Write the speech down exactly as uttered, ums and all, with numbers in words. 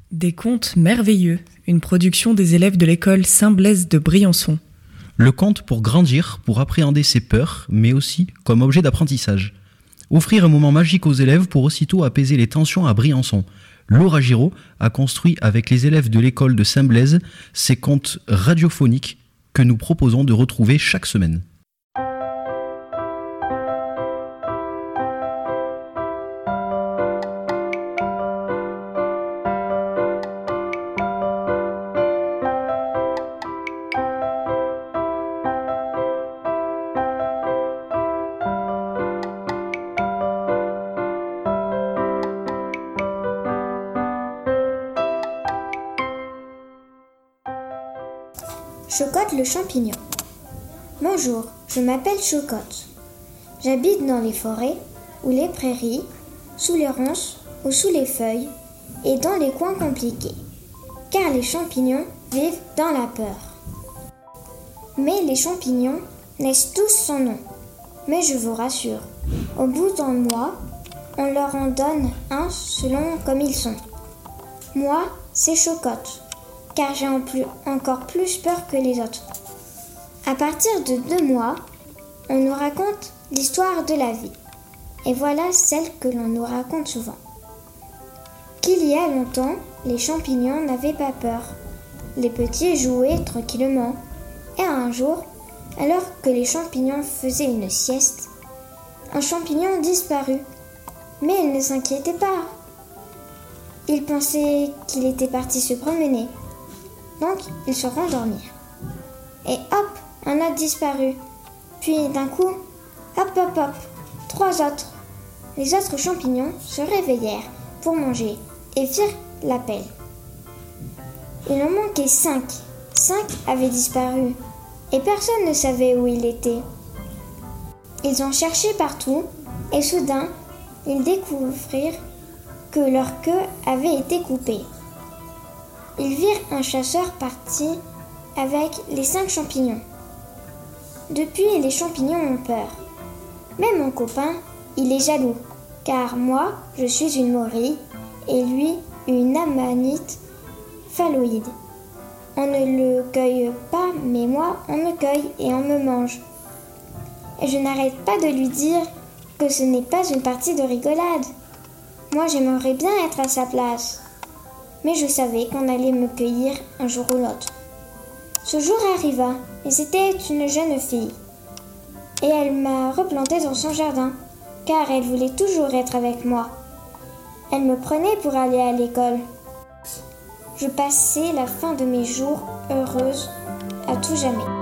Des contes merveilleux, une production des élèves de l'école Saint-Blaise de Briançon. Le conte pour grandir, pour appréhender ses peurs, mais aussi comme objet d'apprentissage. Offrir un moment magique aux élèves pour aussitôt apaiser les tensions à Briançon. Laura Giraud a construit avec les élèves de l'école de Saint-Blaise ces contes radiophoniques que nous proposons de retrouver chaque semaine. Chocotte le champignon. Bonjour, je m'appelle Chocotte. J'habite dans les forêts ou les prairies, sous les ronces ou sous les feuilles et dans les coins compliqués, car les champignons vivent dans la peur. Mais les champignons naissent tous sans nom. Mais je vous rassure, au bout d'un mois, on leur en donne un selon comme ils sont. Moi, c'est Chocotte, car j'ai en plus, encore plus peur que les autres. À partir de deux mois, on nous raconte l'histoire de la vie. Et voilà celle que l'on nous raconte souvent. Qu'il y a longtemps, les champignons n'avaient pas peur. Les petits jouaient tranquillement. Et un jour, alors que les champignons faisaient une sieste, un champignon disparut. Mais ils ne s'inquiétaient pas. Ils pensaient qu'il était parti se promener. Donc, ils se rendormirent. Et hop, un autre disparu. Puis d'un coup, hop, hop, hop, trois autres. Les autres champignons se réveillèrent pour manger et firent l'appel. Il en manquait cinq. Cinq avaient disparu et personne ne savait où il était. Ils ont cherché partout et soudain, ils découvrirent que leur queue avait été coupée. Ils virent un chasseur parti avec les cinq champignons. Depuis, les champignons ont peur. Mais mon copain, il est jaloux, car moi, je suis une morille et lui, une amanite phalloïde. On ne le cueille pas, mais moi, on me cueille et on me mange. Et je n'arrête pas de lui dire que ce n'est pas une partie de rigolade. Moi, j'aimerais bien être à sa place. Mais je savais qu'on allait me cueillir un jour ou l'autre. Ce jour arriva, et c'était une jeune fille. Et elle m'a replantée dans son jardin, car elle voulait toujours être avec moi. Elle me prenait pour aller à l'école. Je passais la fin de mes jours heureuse à tout jamais.